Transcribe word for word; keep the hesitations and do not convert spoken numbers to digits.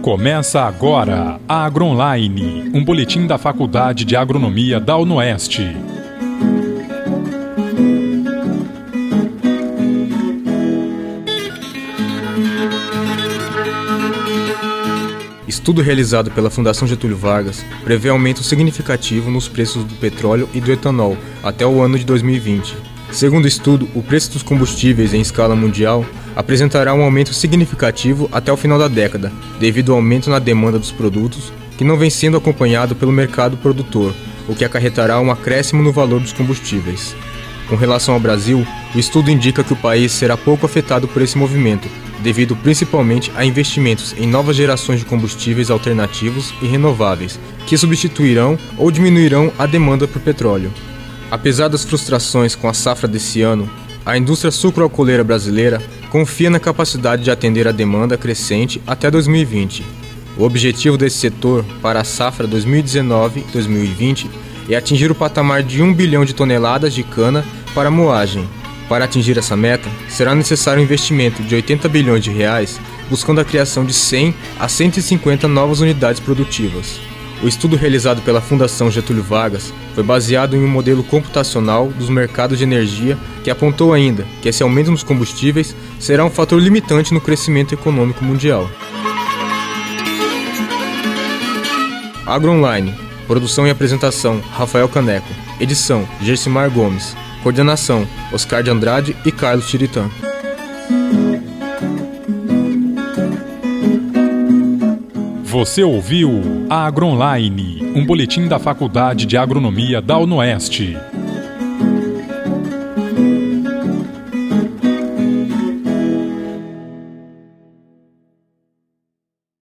Começa agora a AgroOnline, um boletim da Faculdade de Agronomia da UnoEst. Estudo realizado pela Fundação Getúlio Vargas prevê aumento significativo nos preços do petróleo e do etanol até o ano de dois mil e vinte. Segundo o estudo, o preço dos combustíveis em escala mundial apresentará um aumento significativo até o final da década, devido ao aumento na demanda dos produtos, que não vem sendo acompanhado pelo mercado produtor, o que acarretará um acréscimo no valor dos combustíveis. Com relação ao Brasil, o estudo indica que o país será pouco afetado por esse movimento, devido principalmente a investimentos em novas gerações de combustíveis alternativos e renováveis, que substituirão ou diminuirão a demanda por petróleo. Apesar das frustrações com a safra desse ano, a indústria sucroalcooleira brasileira confia na capacidade de atender a demanda crescente até dois mil e vinte. O objetivo desse setor para a safra dois mil e dezenove a dois mil e vinte é atingir o patamar de um bilhão de toneladas de cana para moagem. Para atingir essa meta, será necessário um investimento de oitenta bilhões de reais, buscando a criação de cem a cento e cinquenta novas unidades produtivas. O estudo realizado pela Fundação Getúlio Vargas foi baseado em um modelo computacional dos mercados de energia que apontou ainda que esse aumento nos combustíveis será um fator limitante no crescimento econômico mundial. AgroOnline. Produção e apresentação, Rafael Caneco. Edição, Gersimar Gomes. Coordenação, Oscar de Andrade e Carlos Tiritã. Você ouviu a AgroOnline, um boletim da Faculdade de Agronomia da UnoEst.